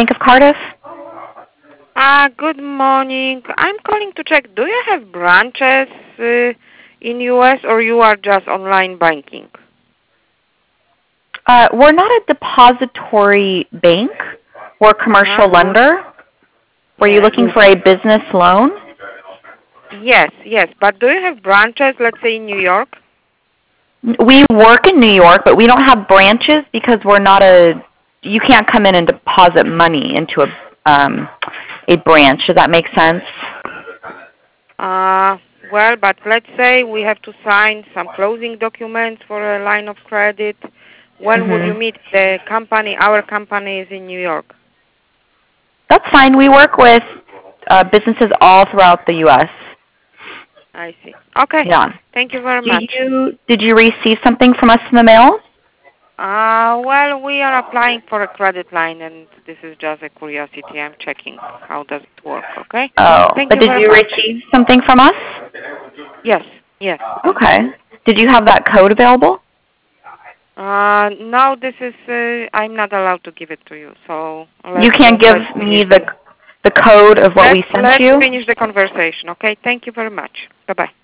Bank of Cardiff. Good morning. I'm calling to check, do you have branches in U.S. or you are just online banking? We're not a depository bank. We're a commercial lender. Were you Yes. looking for a business loan? Yes. But do you have branches, let's say, in New York? We work in New York, but we don't have branches because we're not you can't come in and deposit money into a branch. Does that make sense? Well, but let's say we have to sign some closing documents for a line of credit. When would you meet the company? Our company is in New York. That's fine. We work with businesses all throughout the U.S. I see. Okay. Yeah. Thank you very much. Did you receive something from us in the mail? Well, we are applying for a credit line, and this is just a curiosity. I'm checking how does it work, okay? Oh, Thank but you did very you much. receive something from us? Yes. Okay. Did you have that code available? No, this is, I'm not allowed to give it to you, so You can't give me the code of what we sent let's you? finish the conversation, okay? Thank you very much. Bye-bye.